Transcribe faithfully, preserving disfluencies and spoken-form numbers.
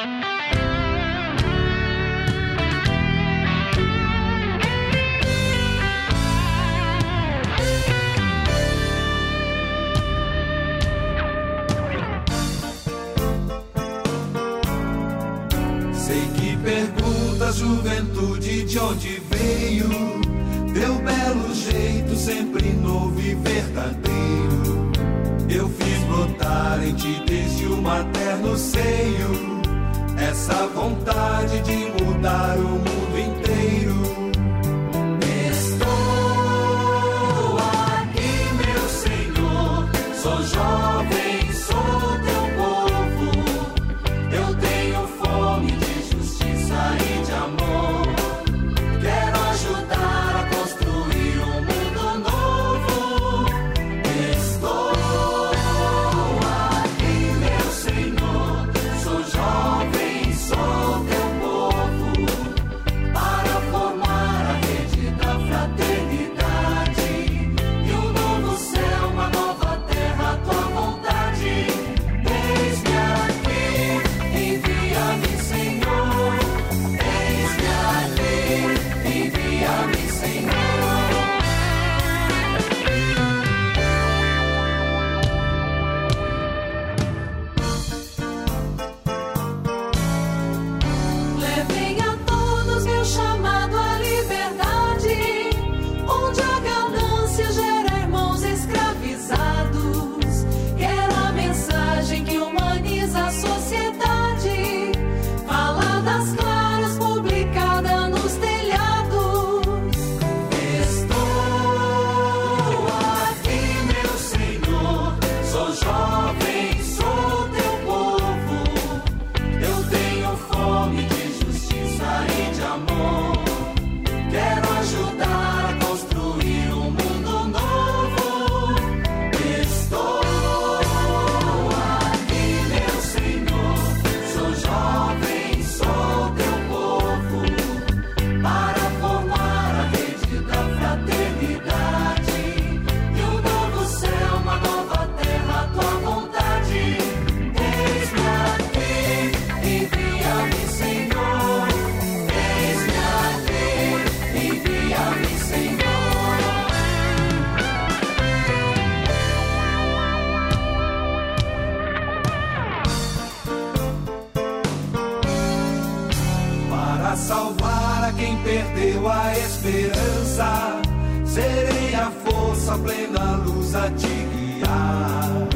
Juventude, de onde veio? Teu belo jeito, sempre novo e verdadeiro. Eu fiz brotar em ti desde o materno seio essa vontade de mudar o mundo inteiro. Estou aqui, meu Senhor, sou jovem, sou teu povo. Eu tenho fome de justiça e de amor. Quero ajudar a construir um mundo novo. Estou aqui, meu Senhor, sou jovem, sou teu povo, para formar a rede da fraternidade e um novo céu, uma nova terra, a tua vontade. Eis-me aqui, envia-me, Senhor. Eis-me aqui, envia-me, Senhor. Levem a todos meu chamado à liberdade, onde a ganância gera irmãos escravizados. Quero a mensagem que humaniza a sociedade, faladas claras, publicada nos telhados. Estou aqui, meu Senhor, sou jovem, sou teu povo. Eu tenho fome de justiça e de amor. Quero ajudar a construir um mundo novo. Estou aqui, meu Senhor, sou jovem, sou teu povo, para formar a rede da fraternidade e um novo céu, uma nova terra, a tua vontade. Eis-me aqui, envia-me, Senhor. Eis-me aqui, envia-me, Senhor. Para salvar a quem perdeu a esperança, serei a força, a plena luz a te guiar.